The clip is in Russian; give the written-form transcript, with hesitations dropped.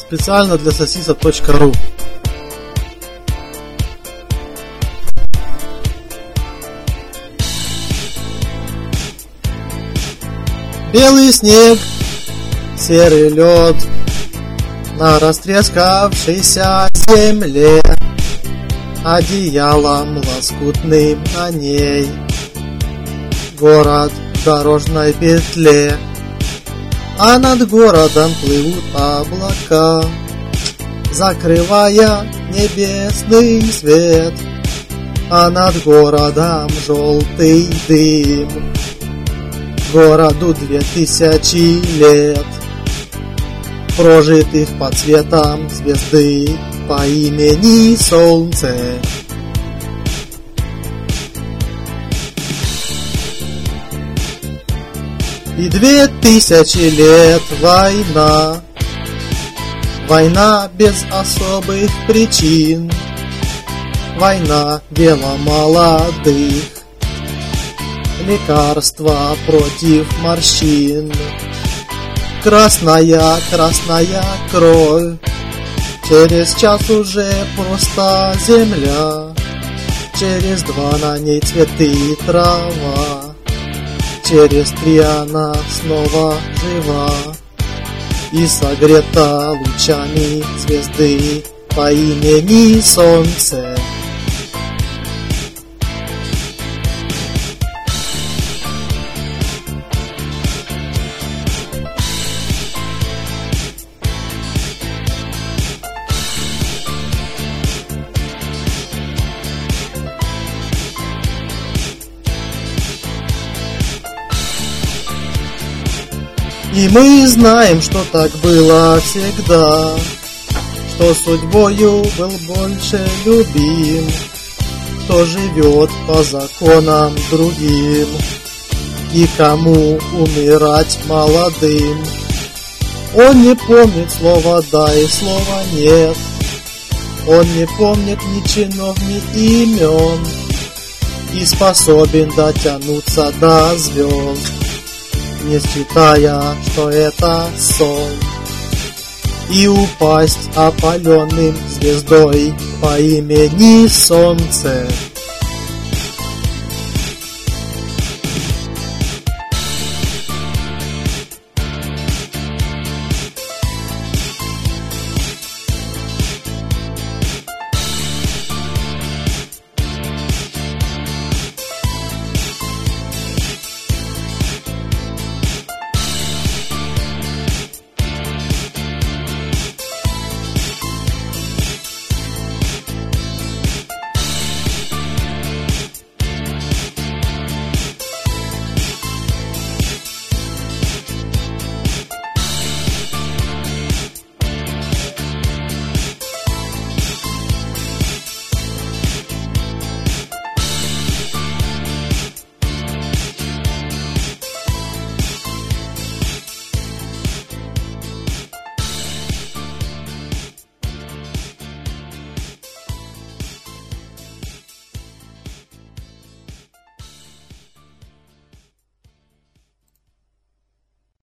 Специально для сосисок.ру. Белый снег, серый лед на растрескавшейся земле, одеялом лоскутным на ней город в дорожной петле, а над городом плывут облака, закрывая небесный свет, а над городом желтый дым. Городу 2000 лет, прожитых под светом звезды по имени Солнце. И 2000 лет война, война без особых причин, война дело молодых, лекарства против морщин. Красная, красная кровь, через час уже просто земля, через 2 на ней цветы и трава, через 3 она снова жива и согрета лучами звезды по имени Солнце. И мы знаем, что так было всегда, что судьбою был больше любим, кто живет по законам другим, и кому умирать молодым. Он не помнит слова «да» и слова «нет», он не помнит ни чинов, ни имен, и способен дотянуться до звезд, не считая, что это сон, и упасть опаленным звездой по имени Солнце.